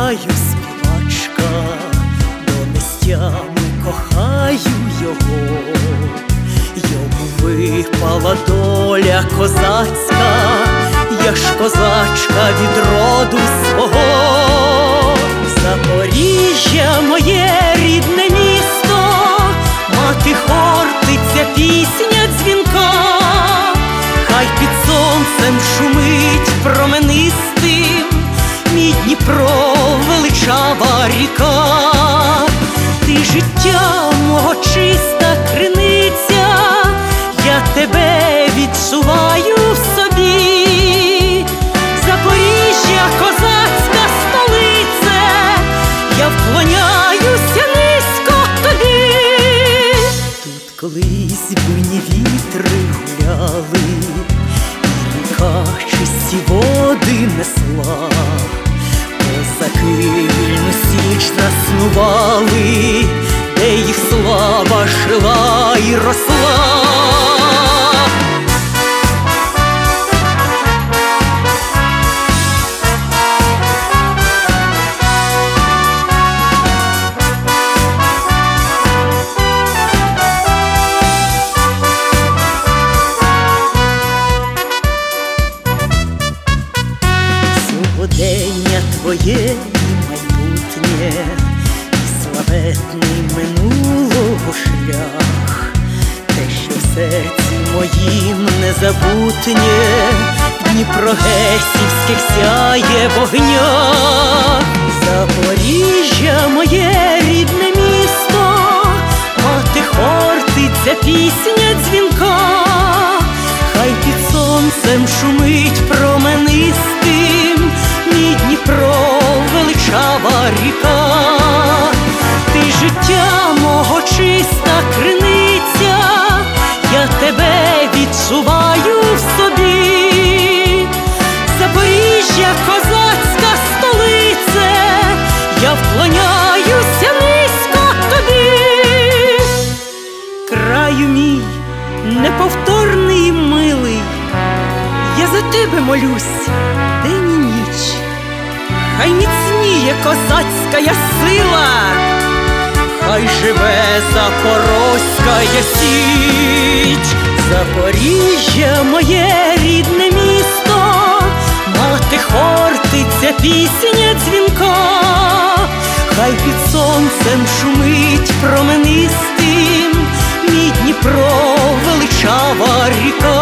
співаю, співачка, до нестями кохаю його. Йому випала доля козацька, я ж козачка від роду свого. Запоріжжя моє рідне місто, мати Хортиця, пісня дзвінка. Хай під сонцем шумить променистим мій Дніпро, величава ріка. Ти життя мого чиста криниця, я тебе відчуваю в собі. Запоріжжя, козацька столице, я вклоняюся низько тобі. Тут колись буйні вітри гуляли, і ріка чисті води несла. Козаки вільну січ заснували, де їх слава жила і росла. Сьогодення твоє і майбутнє, і славетний минулого шлях. Те, що в серці моїм незабутнє, в Дніпрогесівських сяє вогнях. Запоріжжя моє рідне місто, мати Хортиця, пісня дзвінка. Хай під сонцем шумить променистим мій Дніпро, величава ріка. Ти життя мого чиста криниця, я тебе відчуваю в собі. Запоріжжя, козацька столице, я вклоняюся низько тобі. Краю мій неповторний і милий, я за тебе молюсь день і ніч. Хай міцніє козацька сила, хай живе Запорозька січ. Запоріжжя моє рідне місто, мати Хортиця, пісня дзвінка. Хай під сонцем шумить променистим мій Дніпро, величава ріка.